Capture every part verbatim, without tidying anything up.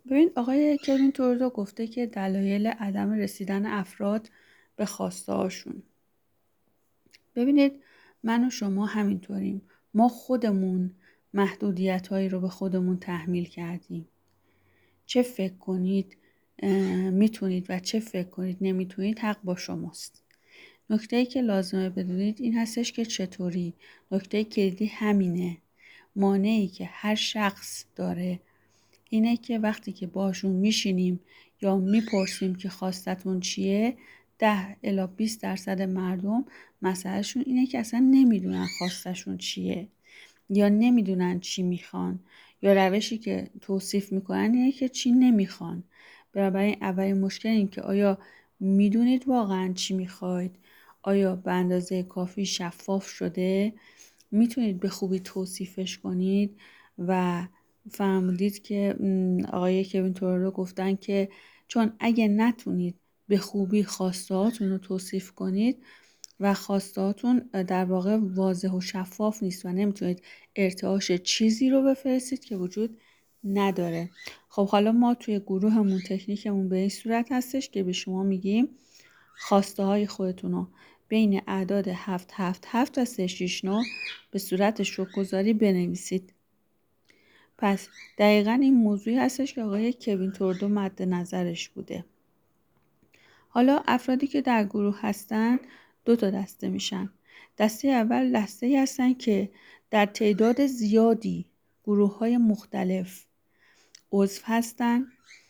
ببین آقای کوین تورودو گفته که دلایل عدم رسیدن افراد به خواسته هاشون. ببینید من و شما همینطوریم. ما خودمون محدودیت هایی رو به خودمون تحمیل کردیم. چه فکر کنید میتونید و چه فکر کنید نمیتونید حق با شماست. نکته‌ای که لازمه بدونید این هستش که چطوری. نکته کلیدی همینه. مانعی که هر شخص داره اینه که وقتی که باشون میشینیم یا میپرسیم که خواستتون چیه، ده الی بیست درصد مردم مسئلهشون اینه که اصلا نمیدونن خواستشون چیه یا نمیدونن چی میخوان، یا روشی که توصیف میکنن اینه که چی نمیخوان. بنابراین اولین مشکل این که آیا میدونید واقعا چی میخواید؟ آیا به اندازه کافی شفاف شده؟ میتونید به خوبی توصیفش کنید؟ و فرمودید که آقای کوین تورودو گفتن که چون اگه نتونید به خوبی خواستهاتون رو توصیف کنید و خواستهاتون در واقع واضح و شفاف نیست و نمیتونید ارتعاش چیزی رو بفرستید که وجود نداره. خب حالا ما توی گروهمون تکنیکمون به این صورت هستش که به شما میگیم خواسته های خودتون رو بین اعداد هفت هفت هفت و سه شش نه به صورت شکل‌گذاری بنویسید. پس دقیقا این موضوعی هستش که آقای کوین تورودو مد نظرش بوده. حالا افرادی که در گروه هستن دو تا دسته میشن. دسته اول دسته ای هستن که در تعداد زیادی گروه های مختلف عضو هستن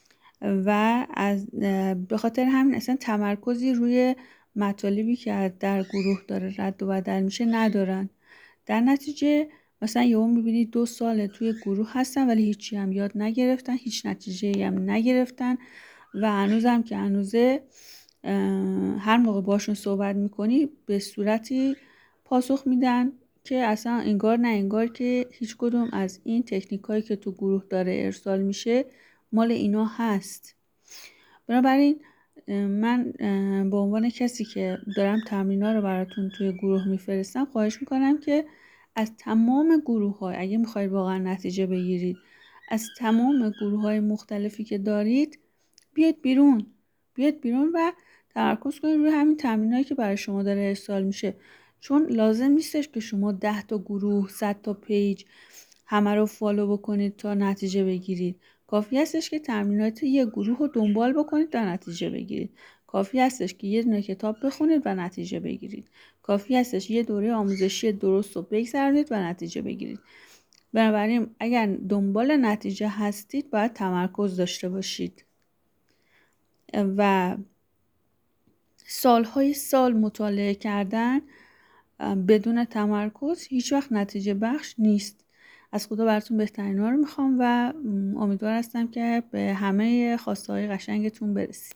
و از به خاطر همین اصلا تمرکزی روی مطالبی که در گروه داره رد و بدل میشه ندارن. در نتیجه مثلا یهو میبینی دو ساله توی گروه هستن ولی هیچی هم یاد نگرفتن، هیچ نتیجه‌ای هم نگرفتن و هنوزم که هنوزه هر موقع باشون صحبت میکنی به صورتی پاسخ میدن که اصلا انگار نه انگار که هیچ کدوم از این تکنیکایی که تو گروه داره ارسال میشه مال اینا هست. بنابراین من به عنوان کسی که دارم تمرینا رو براتون توی گروه میفرستم خواهش میکنم که از تمام گروه های اگه میخواید واقعا نتیجه بگیرید از تمام گروه های مختلفی که دارید بیاید بیرون بیاید بیرون و تمرکز کنید روی همین تمرینایی که برای شما داره ارسال میشه. چون لازم نیستش که شما ده تا گروه صد تا پیج همه رو فالو بکنید تا نتیجه بگیرید. کافی هستش که تمرینات یه گروه رو دنبال بکنید تا نتیجه بگیرید. کافی هستش که یه دونه کتاب بخونید و نتیجه بگیرید. کافی هستش یه دوره آموزشی درست رو بگذرونید و نتیجه بگیرید. بنابراین اگر دنبال نتیجه هستید باید تمرکز داشته باشید و سالهای سال مطالعه کردن بدون تمرکز هیچ وقت نتیجه بخش نیست. از خدا براتون بهترین ها رو میخوام و امیدوار هستم که به همه خواسته های قشنگتون برسید.